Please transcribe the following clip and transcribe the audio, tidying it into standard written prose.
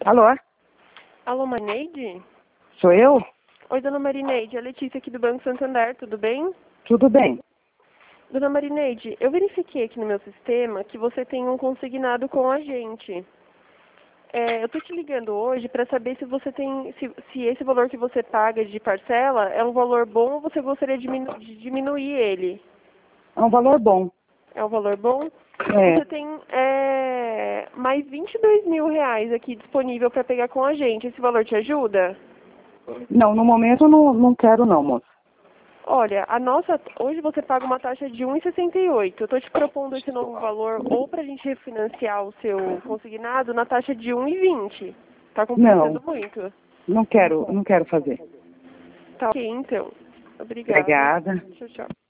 Alô? Alô, Marineide? Sou eu? Oi, dona Marineide, é a Letícia aqui do Banco Santander, tudo bem? Tudo bem. Dona Marineide, eu verifiquei aqui no meu sistema que você tem um consignado com a gente. Eu tô te ligando hoje para saber se você tem, se esse valor que você paga de parcela é um valor bom ou você gostaria de diminuir ele. É um valor bom. É um valor bom? É. Você tem mais R$ 22.000 aqui disponível para pegar com a gente. Esse valor te ajuda? Não, no momento eu não quero não, moça. Olha, hoje você paga uma taxa de 1,68. Eu estou te propondo esse novo valor ou para a gente refinanciar o seu consignado na taxa de 1,20. Tá complicando Não, muito. não quero fazer. Tá ok, então. Obrigada. Obrigada. Tchau, tchau.